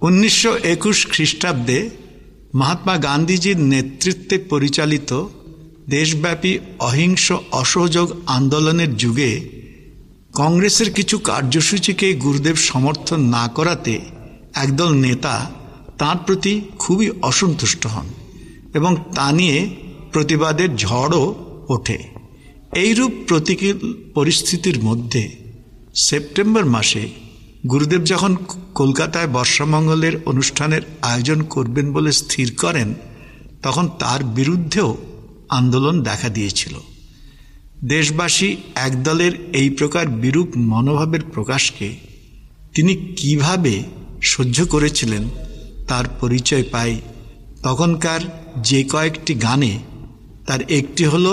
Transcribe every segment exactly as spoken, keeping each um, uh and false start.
উনিশশো একুশ খ্রিস্টাব্দে মহাত্মা গান্ধীজির নেতৃত্বে পরিচালিত দেশব্যাপী অহিংস অসহযোগ আন্দোলনের যুগে কংগ্রেসের কিছু কার্যসূচিকে গুরুদেব সমর্থন না করাতে একদল নেতা তাঁর প্রতি খুবই অসন্তুষ্ট হন এবং তা নিয়ে প্রতিবাদের ঝড়ও ওঠে। এইরূপ প্রতিকূল পরিস্থিতির মধ্যে সেপ্টেম্বর মাসে গুরুদেব যখন কলকাতায় বর্ষামঙ্গলের অনুষ্ঠানের আয়োজন করবেন বলে স্থির করেন, তখন তার বিরুদ্ধেও আন্দোলন দেখা দিয়েছিল। দেশবাসী একদলের এই প্রকার বিরূপ মনোভাবের প্রকাশকে তিনি কিভাবে সহ্য করেছিলেন তার পরিচয় পাই তখনকার যে কয়েকটি গানে। তার একটি হলো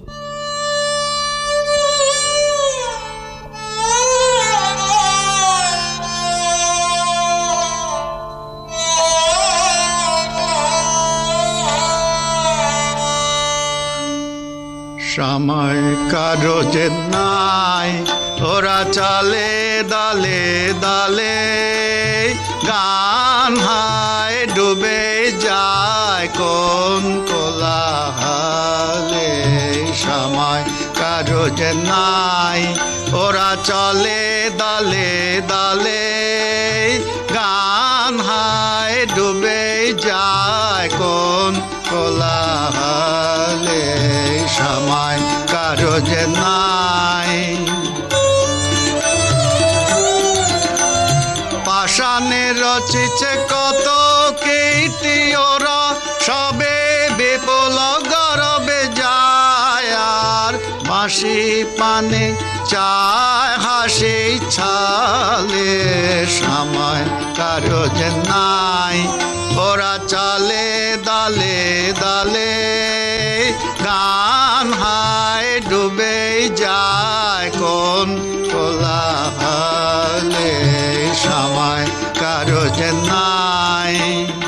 সময় কারো যে নাই, ওরা চলে দলে দলে, গান হায় ডুবে যায় কোন কোলাহলে। সময় কারো যে নাই, ওরা চলে দলে দলে, গান হায় ডুবে যায় কোন কোলাহলে। সময় কারো যে নাই, পাষাণে রচিছে কত কীর্তি, ওরা সবে বিপুল গরবে যায়, আর বাঁশি পানে চায় হাসি ছালে। সময় কারো যে নাই, ওরা চলে দলে দলে, গান হায় ডুবে যায় কোন কোলাহলে। সময় কারো যে নাই,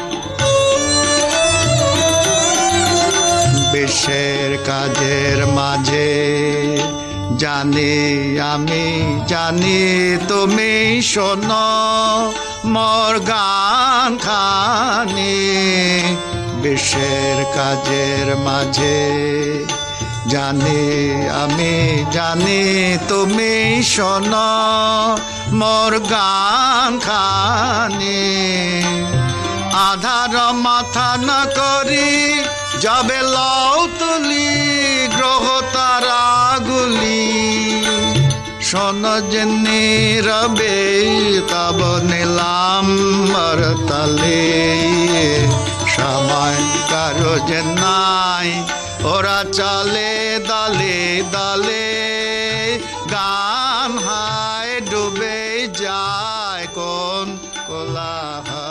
বিশ্বের কাজের মাঝে জানি আমি জানি তুমি শোনো মোর গান খানি। বিশ্বের কাজের মাঝে জানি আমি জানি তুমি শোনো মোর গান খানি। আধার মাথা না করি যাবে লও তুলি গ্রহ তারাগুলি, শোন যে নীরবে তব নিলাম তালে। সময় কারো যে নাই, ওরা চলে দলে দলে, গান হায় ডুবে যায় কোন কোলাহলে।